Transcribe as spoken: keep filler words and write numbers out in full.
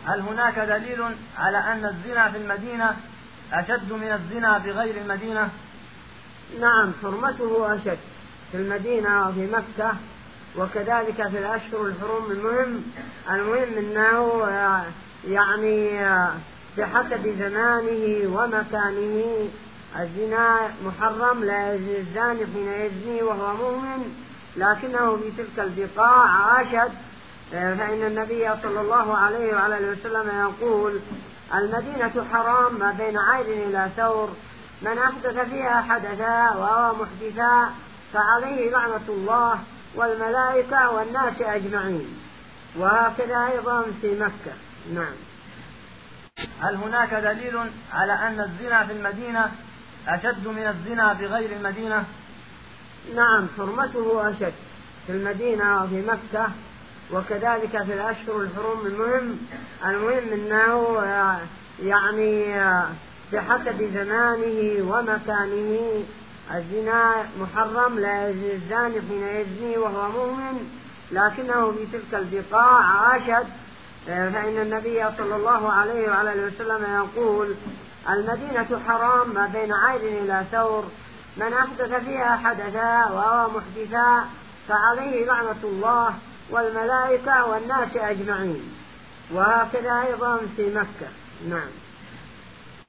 هل هناك دليل على أن الزنا في المدينة أشد من الزنا في غير المدينة؟ نعم، حرمته أشد في المدينة وفي مكة وكذلك في الأشهر الحرم. المهم المهم أنه يعني بحسب زمانه ومكانه الزنا محرم، لا يزني الزاني حين يزني وهو مؤمن، لكنه في تلك البقاع أشد، فإن النبي صلى الله عليه وعلى اله وسلم يقول: المدينة حرام ما بين عير إلى ثور، من أحدث فيها حدثا وهو محدثا فعليه لعنة الله والملائكة والناس أجمعين. وهكذا أيضا في مكة. نعم. هل هناك دليل على أن الزنا في المدينة أشد من الزنا في غير المدينة؟ نعم، حرمته أشد في المدينة وفي مكة وكذلك في الأشهر الحرم. المهم المهم أنه يعني بحسب زمانه ومكانه الزنا محرم، لا يزني الزاني حين يزني وهو مؤمن، لكنه في تلك البقاع أشد، فإن النبي صلى الله عليه وعلى اله وسلم يقول: المدينة حرام ما بين عير إلى ثور، من أحدث فيها حدثا وهو محدثا فعليه لعنة الله والملائكة والناس أجمعين. وهكذا أيضا في مكة. نعم.